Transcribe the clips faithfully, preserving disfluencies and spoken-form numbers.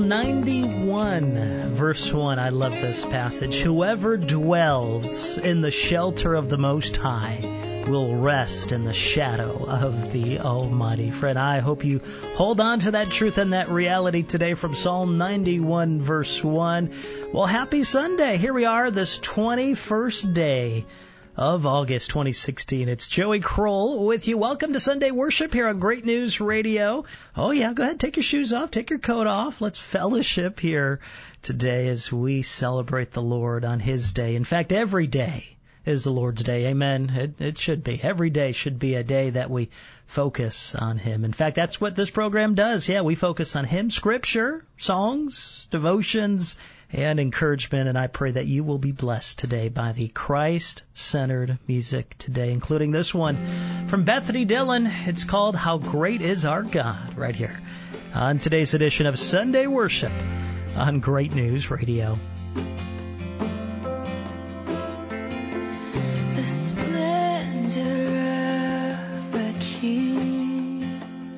Psalm ninety-one, verse one. I love this passage. Whoever dwells in the shelter of the Most High will rest in the shadow of the Almighty. Friend, I hope you hold on to that truth and that reality today from Psalm ninety-one, verse one. Well, happy Sunday. Here we are, this twenty-first day of August twenty sixteen. It's Joey Kroll with you. Welcome to Sunday Worship here on Great News Radio. Oh yeah, go ahead, take your shoes off, take your coat off. Let's fellowship here today as we celebrate the Lord on His day. In fact, every day is the Lord's day. Amen. It, it should be. Every day should be a day that we focus on Him. In fact, that's what this program does. Yeah, we focus on Him, Scripture, songs, devotions, and encouragement, and I pray that you will be blessed today by the Christ-centered music today, including this one from Bethany Dillon. It's called How Great Is Our God, right here on today's edition of Sunday Worship on Great News Radio. The splendor of a king,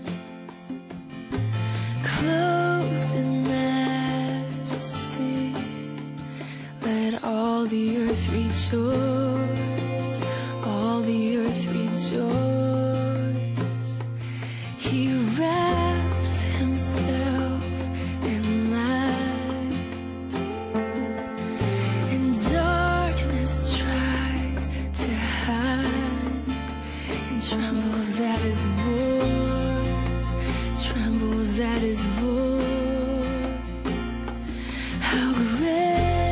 clothed in majesty. Let all the earth rejoice, all the earth rejoice. He wraps himself in light, and darkness tries to hide, and trembles at his voice, trembles at his voice. How great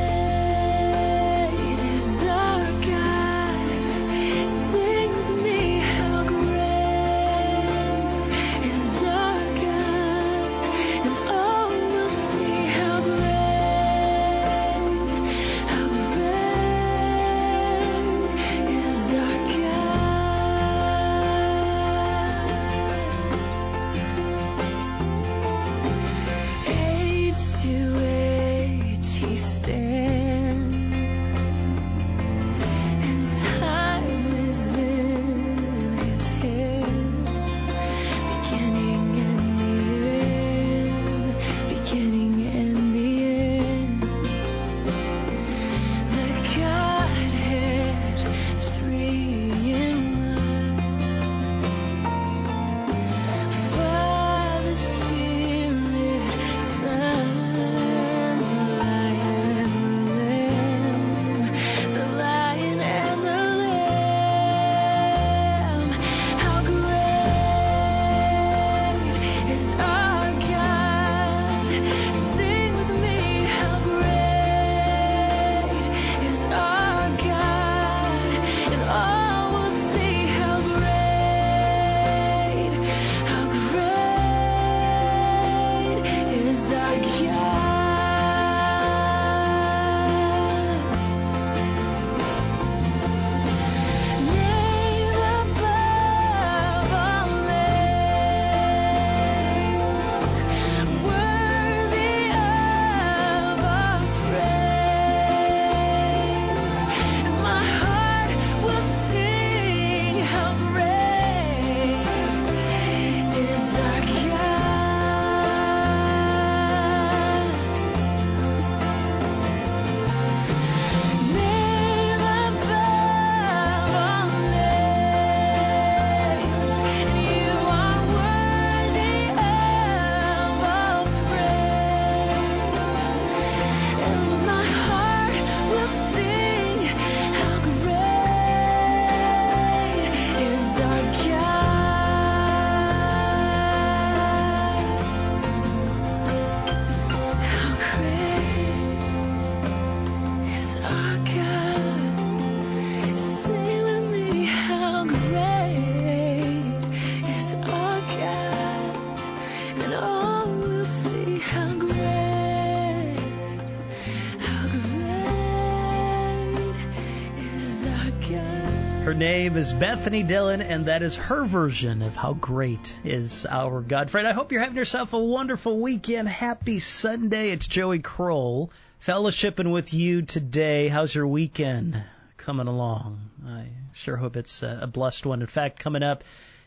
Her name is Bethany Dillon, and that is her version of How Great Is Our God. Friend, I hope you're having yourself a wonderful weekend. Happy Sunday. It's Joey Kroll, fellowshipping with you today. How's your weekend coming along? I sure hope it's a blessed one. In fact, coming up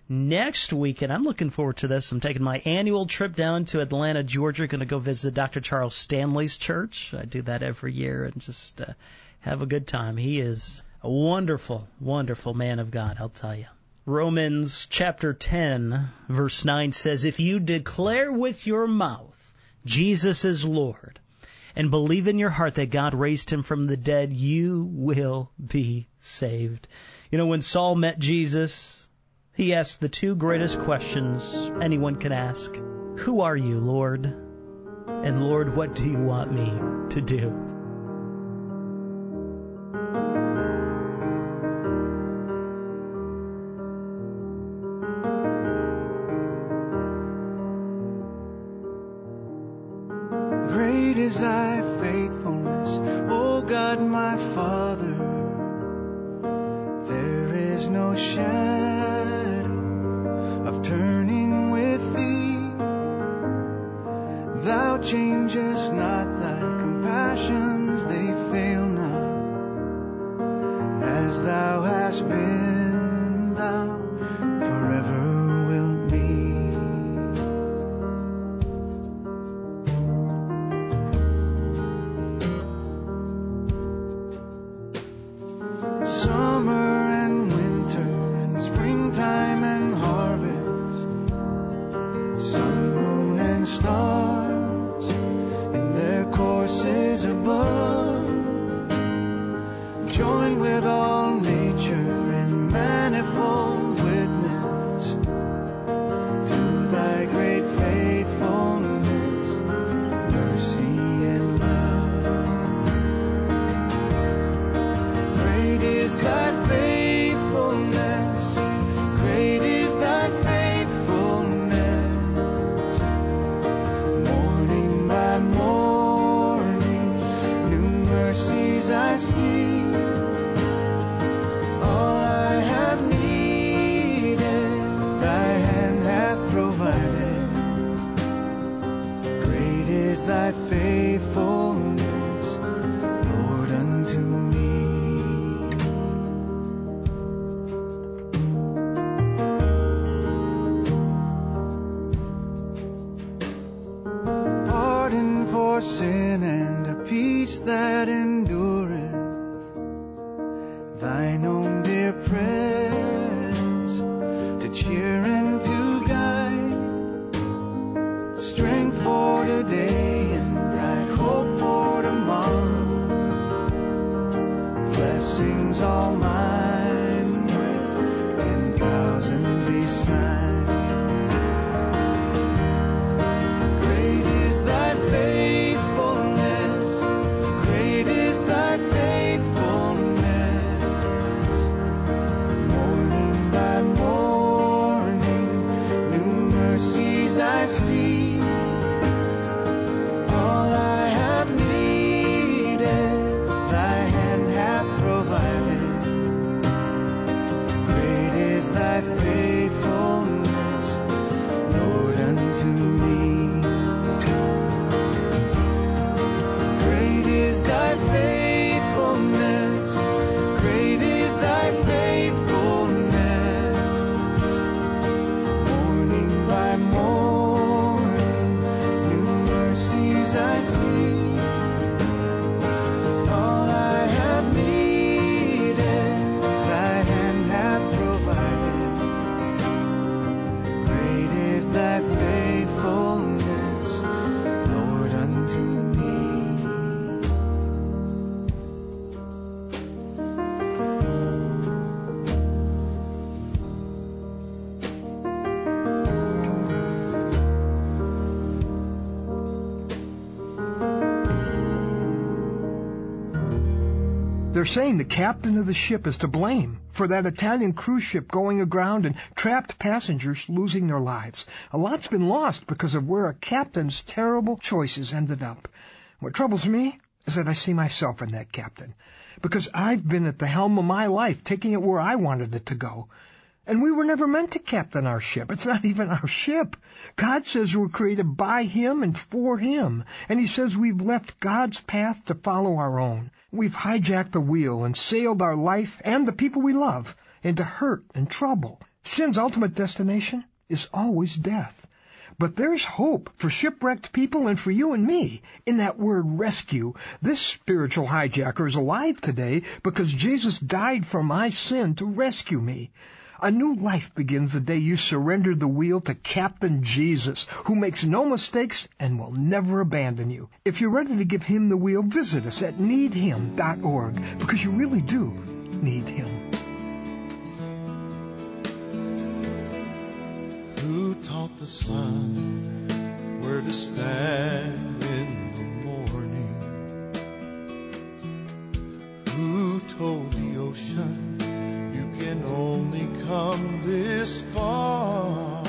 next weekend. I'm looking forward to this. I'm taking my annual trip down to Atlanta, Georgia. Going to go visit Doctor Charles Stanley's church. I do that every year and just uh, have a good time. He is a wonderful, wonderful man of God, I'll tell you. Romans chapter ten, verse nine says, if you declare with your mouth Jesus is Lord, and believe in your heart that God raised him from the dead, you will be saved. You know, when Saul met Jesus, he asked the two greatest questions anyone can ask. Who are you, Lord? And Lord, what do you want me to do? Great is thy faithfulness, O God my Father. There is no shadow of turning with thee. Thou changest not, thy compassions, they fail not. As thou hast been, thou forever wilt be. Summer and winter and springtime and harvest, sun, moon, and stars in their courses above, join with all nature in manifold witness to thy great faithfulness, mercy, and love. Great is thy faithfulness, great is thy faithfulness. Morning by morning, new mercies I see. All I have needed, thy hand hath provided. Great is thy faithfulness, Lord, unto me. Pardon for sin and a peace that endureth, thine own dear presence to cheer and to guide, strength for today and bright hope for tomorrow, blessings all mine with ten thousand beside. Great is thy faithfulness, great is thy faithfulness. Morning by morning, new mercies I see. All I have needed, thy hand hath provided. Great is thy faithfulness, Lord, unto me. Great is thy faithfulness, great is thy faithfulness. Morning by morning, new mercies I see. All I have needed, thy hand hath provided. Great is thy faithfulness, Lord, unto me. They're saying the captain of the ship is to blame for that Italian cruise ship going aground and trapped passengers losing their lives. A lot's been lost because of where a captain's terrible choices ended up. What troubles me is that I see myself in that captain, because I've been at the helm of my life, taking it where I wanted it to go. And we were never meant to captain our ship. It's not even our ship. God says we're created by Him and for Him. And He says we've left God's path to follow our own. We've hijacked the wheel and sailed our life and the people we love into hurt and trouble. Sin's ultimate destination is always death. But there's hope for shipwrecked people and for you and me in that word rescue. This spiritual hijacker is alive today because Jesus died for my sin to rescue me. A new life begins the day you surrender the wheel to Captain Jesus, who makes no mistakes and will never abandon you. If you're ready to give him the wheel, visit us at need him dot org, because you really do need him. Who taught the sun where to stand in the morning? Who told the ocean you can only come this far?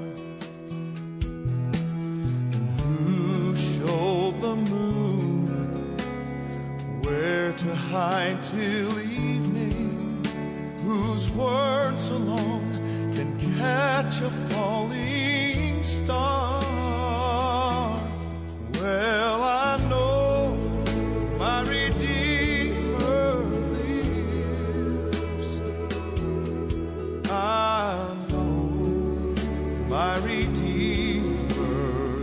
And who showed the moon where to hide till evening? Whose words alone can catch a falling star? Well, I know my Redeemer lives. I know my Redeemer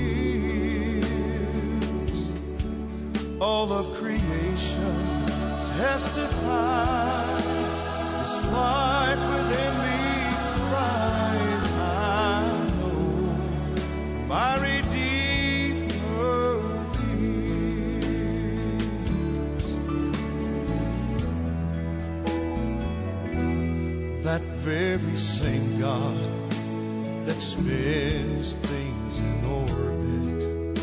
lives. All of creation testifies, this life within me cries, I know my Redeemer lives. That very same God that spins things in orbit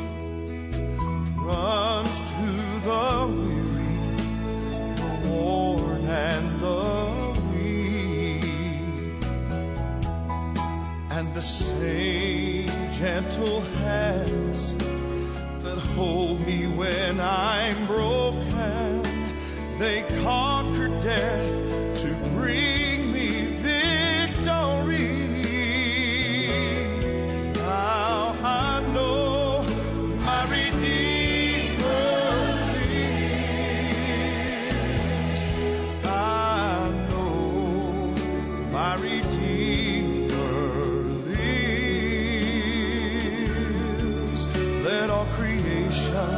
runs to the weary, the worn, and the and the same gentle hands that hold me when I'm broken, they conquer death to bring me victory. Now I know my Redeemer lives. I know my Redeemer. Let all creation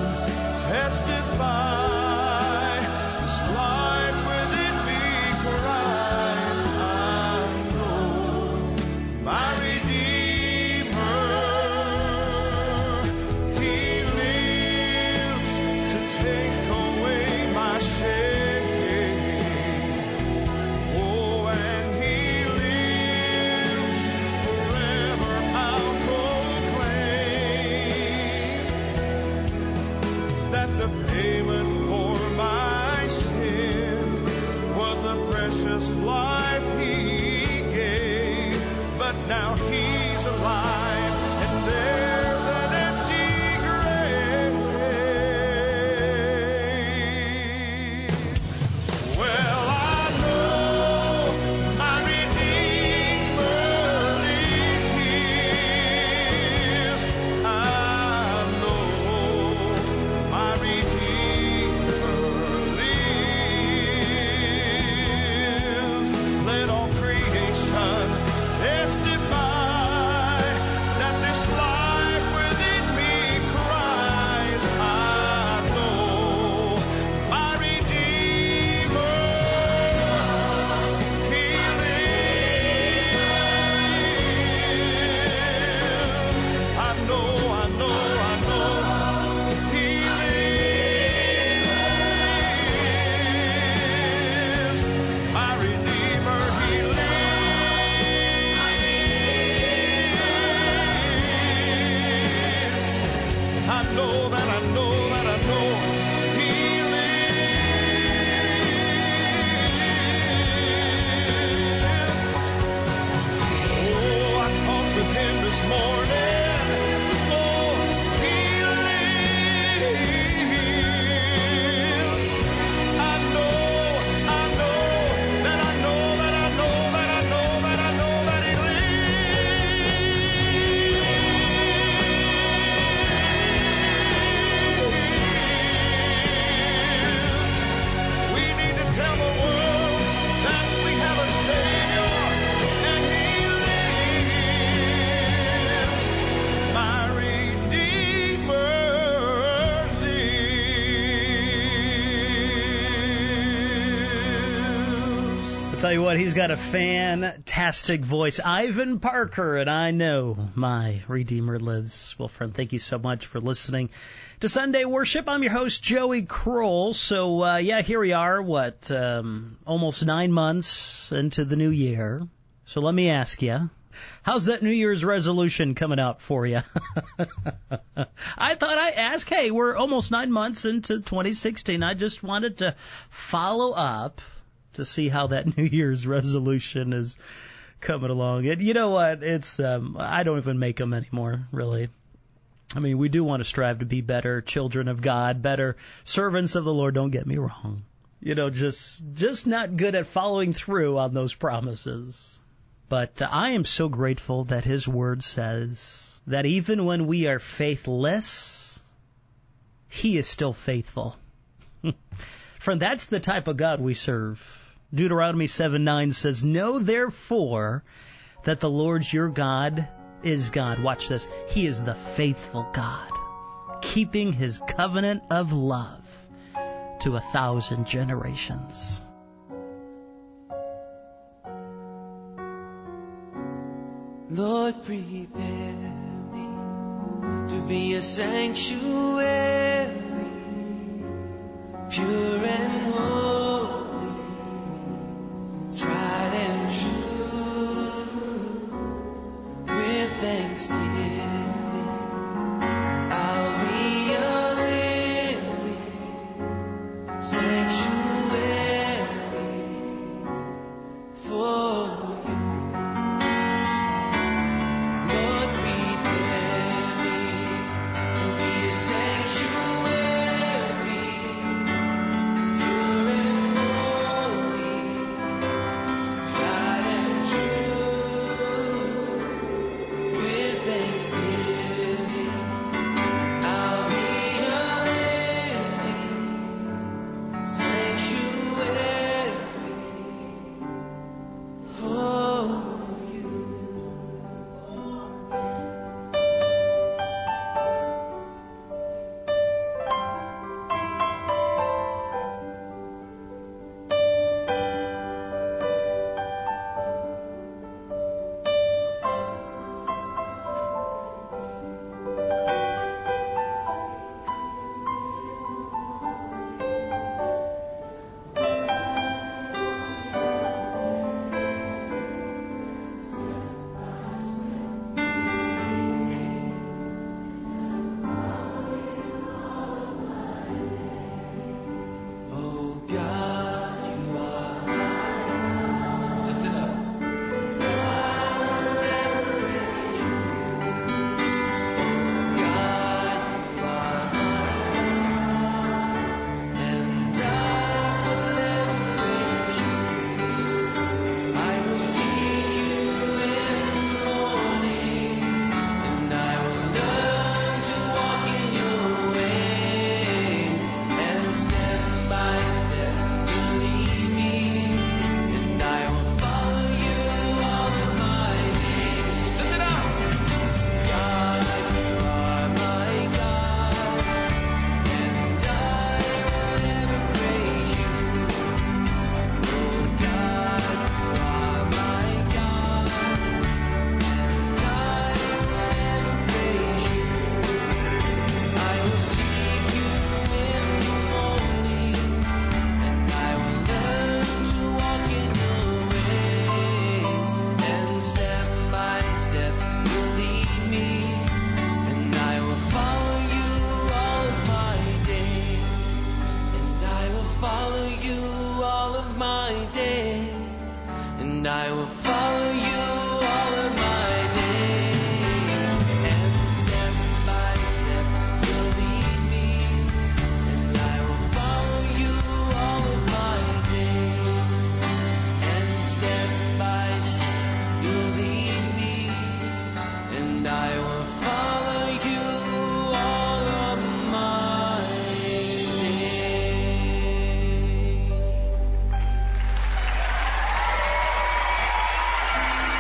testify, this life within me cries, I know my Redeemer. He lives to take away my shame. Oh, and he lives forever, I'll proclaim that the payment for my sin was the precious life he gave. But now he's alive and there's an empty grave. Well, I know my Redeemer lives. I know my Redeemer lives. Let all creation testify that this life within me cries, I know my Redeemer. He lives. I know, I know, I know. He lives. My Redeemer, he lives. I know that, I know that, I know he lives. Oh, I talked with him this morning. Oh, he lives. I know, I know I'll tell you what, he's got a fantastic voice. Ivan Parker, and I know my Redeemer lives. Well, friend, thank you so much for listening to Sunday Worship. I'm your host, Joey Kroll. So, uh, yeah, here we are, what, um, almost nine months into the new year. So let me ask you, how's that New Year's resolution coming out for you? I thought I'd ask, hey, we're almost nine months into twenty sixteen. I just wanted to follow up to see how that New Year's resolution is coming along. And you know what? It's um, I don't even make them anymore, really. I mean, we do want to strive to be better children of God, better servants of the Lord. Don't get me wrong. You know, just just not good at following through on those promises. But uh, I am so grateful that His Word says that even when we are faithless, He is still faithful. Friend, that's the type of God we serve. Deuteronomy seven nine says, "Know therefore that the Lord your God is God." Watch this. He is the faithful God, keeping His covenant of love to a thousand generations. Lord, prepare me to be a sanctuary, pure and holy, tried and true. With thanksgiving, I'll be a living sanctuary for you. Lord, prepare me to be a sanctuary, pure and holy, tried and true. With thanksgiving, I'll be a living sanctuary for you. Oh God, you are mine. Lift it up. I will never praise you. Oh God, you are mine, and I will never praise you. I will seek you in the morning, and I will learn to walk in your ways, and step by step you'll lead me, and I will follow you all of my days. Lift it up! God, you are my God, and I will ever praise you. Oh God, you are my God, and I will ever praise you. I will seek you in the morning, and I will learn to walk in your ways, and step by step you'll lead me, and I will follow you all of my days, and I will follow you all of my days, and I will follow you all of my days, and step by step you'll lead me, and I will follow you all of my days, and step by step you'll lead me, and I will follow you all of my days.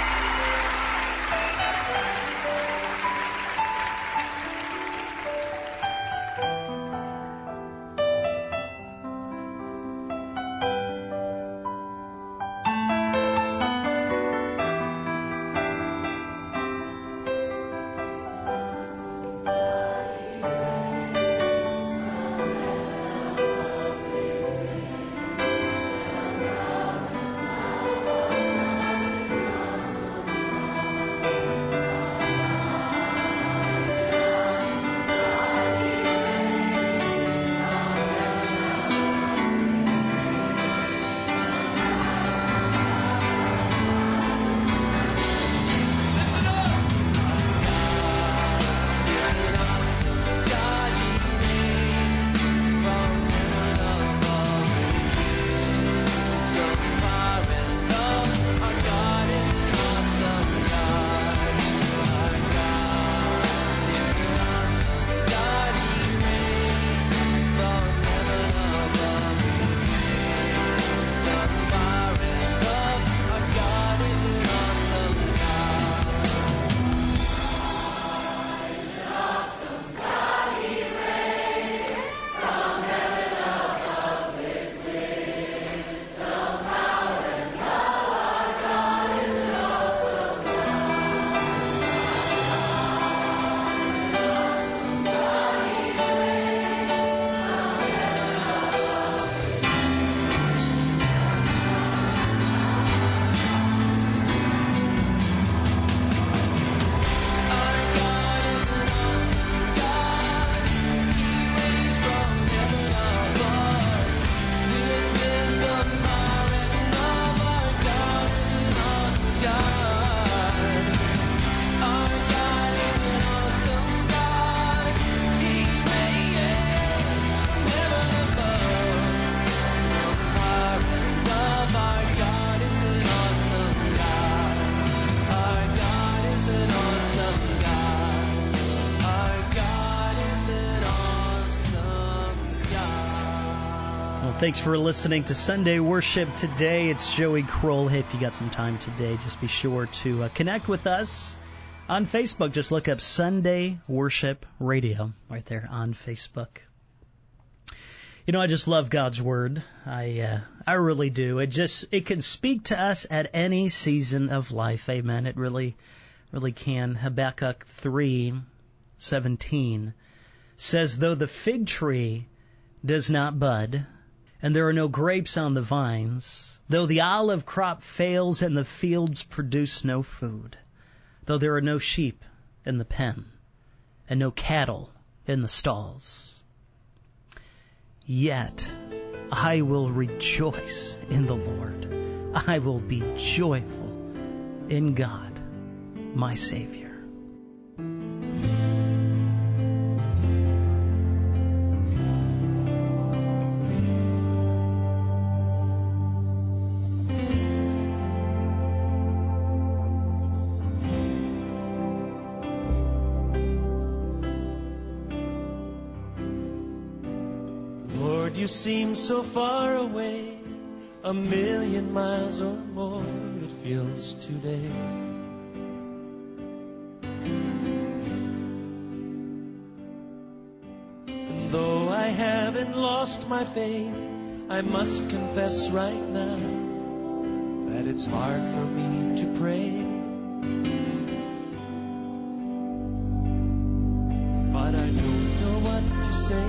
Thanks for listening to Sunday Worship today. It's Joey Kroll. Hey, if you got some time today, just be sure to uh, connect with us on Facebook. Just look up Sunday Worship Radio right there on Facebook. You know, I just love God's Word. I uh, I really do. It just it can speak to us at any season of life. Amen. It really, really can. Habakkuk three seventeen says, though the fig tree does not bud, and there are no grapes on the vines, though the olive crop fails and the fields produce no food, though there are no sheep in the pen and no cattle in the stalls, yet I will rejoice in the Lord. I will be joyful in God, my Savior. You seem so far away, a million miles or more it feels today. And though I haven't lost my faith, I must confess right now that it's hard for me to pray. But I don't know what to say.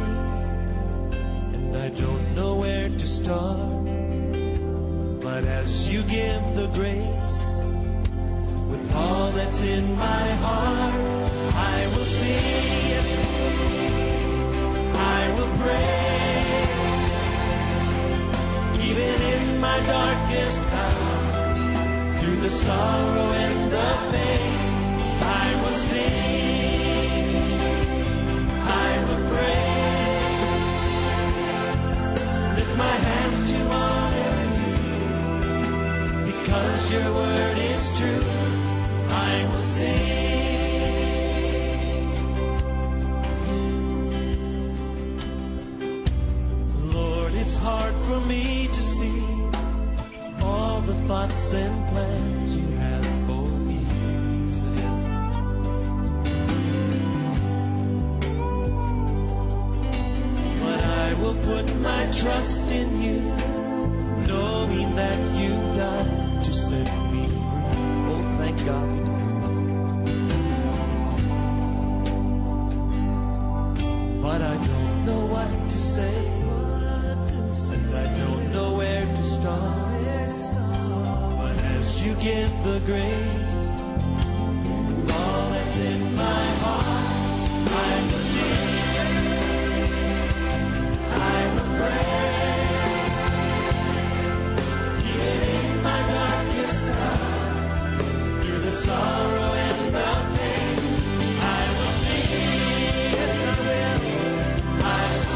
I don't know where to start, but as you give the grace, with all that's in my heart, I will sing, yes, I will pray, even in my darkest hour, through the sorrow and the pain, I will sing, I will pray. My hands to honor you, because your word is true, I will sing. Lord, it's hard for me to see all the thoughts and plans you have for me. Yes, it is. But I will put my trust in you, knowing that you died to set me free. Oh, thank God you did. But I don't know what to say, and I don't know where to start. But as you give the grace, with all that's in my heart, I will sing. I will pray, even in my darkest hour, through the sorrow and the pain, I will sing, yes I will, I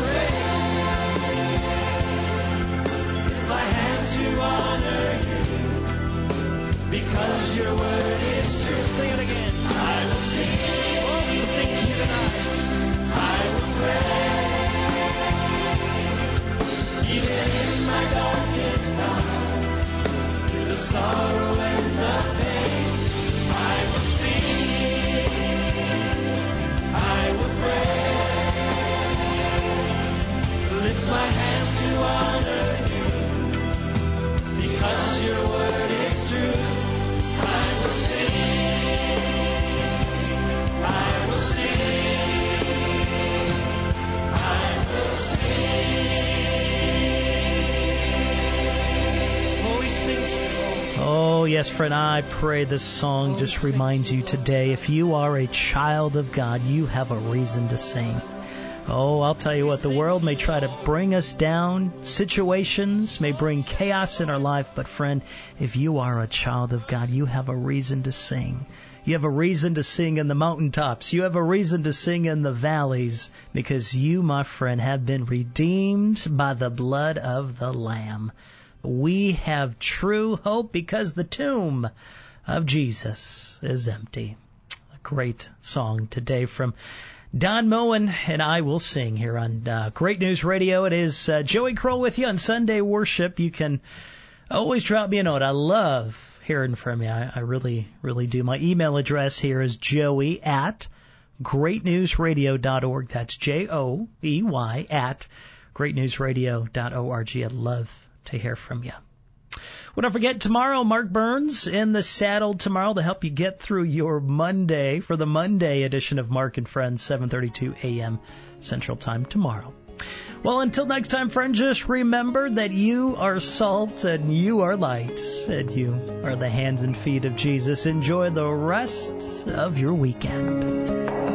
will pray, lift my hands to honor you, because your word is true. Sing it again. I will sing, oh we sing to you tonight, I will pray. Even in my darkest hour, through the sorrow and the pain, I will sing, I will pray, lift my hands to honor you, because your word is true, I will sing, I will sing, I will sing. Oh, yes, friend, I pray this song just reminds you today, if you are a child of God, you have a reason to sing. Oh, I'll tell you what, the world may try to bring us down, situations may bring chaos in our life, but friend, if you are a child of God, you have a reason to sing. You have a reason to sing in the mountaintops. You have a reason to sing in the valleys, because you, my friend, have been redeemed by the blood of the Lamb. We have true hope because the tomb of Jesus is empty. A great song today from Don Moen and I will sing here on uh, Great News Radio. It is uh, Joey Kroll with you on Sunday Worship. You can always drop me a note. I love hearing from you. I, I really, really do. My email address here is joey at great news radio dot org. That's J O E Y at great news radio dot org. I'd love to hear from you. Well, don't forget, tomorrow, Mark Burns in the saddle tomorrow to help you get through your Monday for the Monday edition of Mark and Friends, seven thirty-two a.m. Central Time tomorrow. Well, until next time, friends, just remember that you are salt and you are light and you are the hands and feet of Jesus. Enjoy the rest of your weekend.